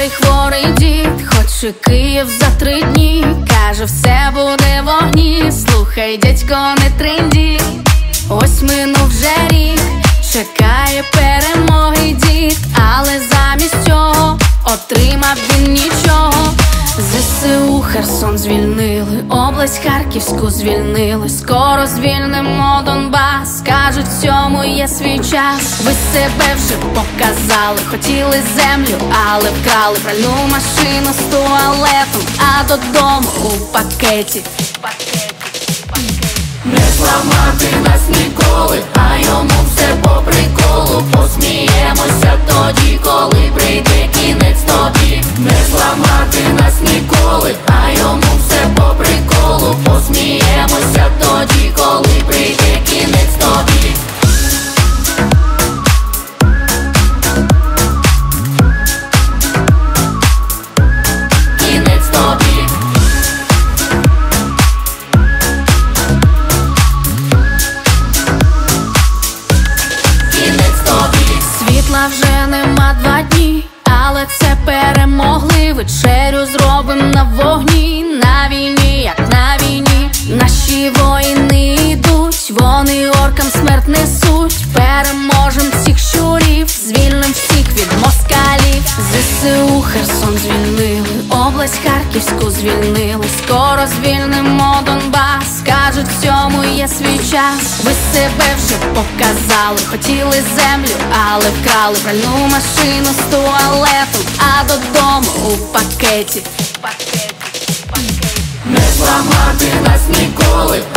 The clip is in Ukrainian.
старий хворий дід хоче Київ за 3 дні. Каже, все буде в огні. Слухай, дядько, не тренді. Ось минув вже рік, чекає перемоги дід, але замість цього отримав він нічого. ЗСУ Херсон звільнили, область Харківську звільнили. Скоро звільнимо Донбас, кажуть, всьому є свій час. Ви себе вже показали, хотіли землю, але вкрали пральну машину з туалетом, а додому у пакеті. Не зламати нас ніколи, а йому все по приколу. Посміємося тоді, коли прийде кінець тобі. Не зламати нас ніколи, а йому все по приколу. Посміємося тоді, коли прийде кінець тобі. Кінець тобі. Світла вже нема 2 дні, але це перемогли. Вечерю зробим на вогні, на війні, як на війні. Наші воїни йдуть, вони оркам смерть несуть. Переможем всіх щурів, звільним всіх від москалів. ЗСУ Херсон звільнили, область Харківську звільнили. Скоро звільнимо Донбас, кажуть, всьому є свій час. Ви себе вже показали, хотіли землю, але вкрали пральну машину з туалетом, а додому у пакеті. Не зламати нас ніколи,